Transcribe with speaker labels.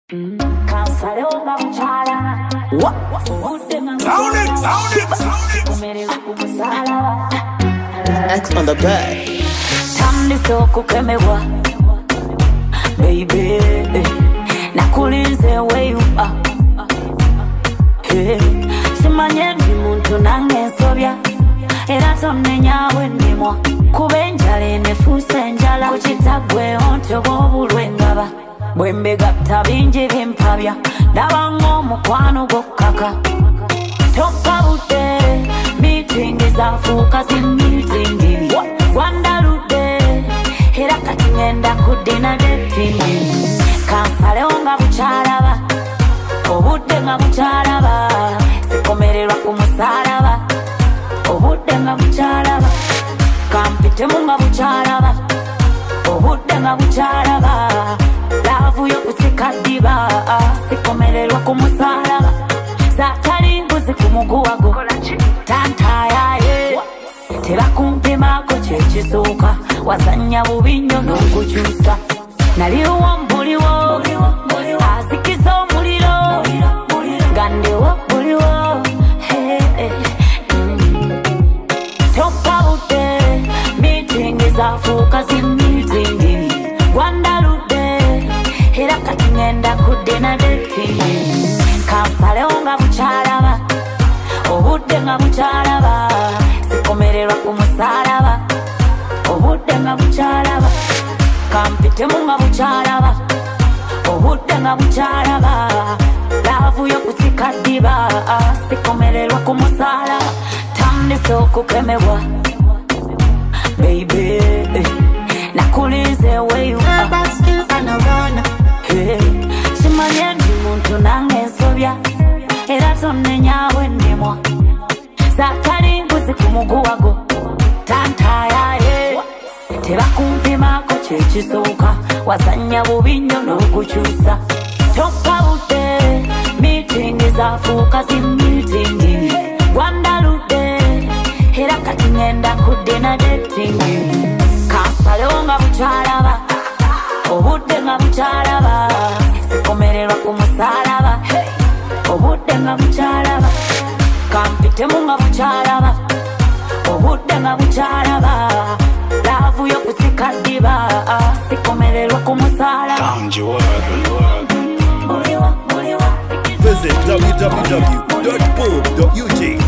Speaker 1: X on the bed.
Speaker 2: Tamliso kukemewa baby, nakulinze where you are. Hey, simanye ndi muntu nange nsobya era tonenyawe ndimwa kubenjala nefuse njala kuchitagwe onto bobulwengaba bwembega tabinji bimpabya ndabanga omukwano gokaka tokabute meeting zafuuka zi meeting wandalude era kati ngenda kudina dating kansalewo nga bukyalaba obudde nga bukyalaba sikomererwa ku musalaba obudde nga bukyalaba kampitemu nga bukyalaba obudde nga bukyalaba laavu y'okusika ddiba sikomererwa ku musalaba zaatali mbuzi ku muguwago tantayaye tebakumpimako kyekisooka wazanya bubi nnyo n'okukyusa naliwo mbuliwo azikiza omuliro gandewo buliwo tokabute meeting zafuuka zi meeting gwandaludde era kati ngenda kudina dating kansalewo nga bukyalaba obudde nga bukyalaba sikomererwa ku musalaba obudde nga bukyalaba kampitemu nga bukyalaba obudde nga bukyalaba laavu y'okusika ddiba sikomererwa ku musalaba tandise okukemebwa baby, nakulinze where you are. Hey, simanye ndi muntu nange nsobya era tonenyawe ndimwa zaatali mbuzi ku muguwago tantayaye tebakumpimako kyekisooka wazanya bubi nnyo n'okukyusa tokabute meeting zafuuka zi meeting gwandaludde era kati ngenda kudina dating kansalewo nga bukyalaba obudde nga bukyalaba sikomererwa ku musalaba obudde nga bukyalaba kampitemu nga bukyalaba obudde nga bukyalaba laavu y'okusika ddiba sikomererwa ku musalaba.
Speaker 1: Visit www.bob.ug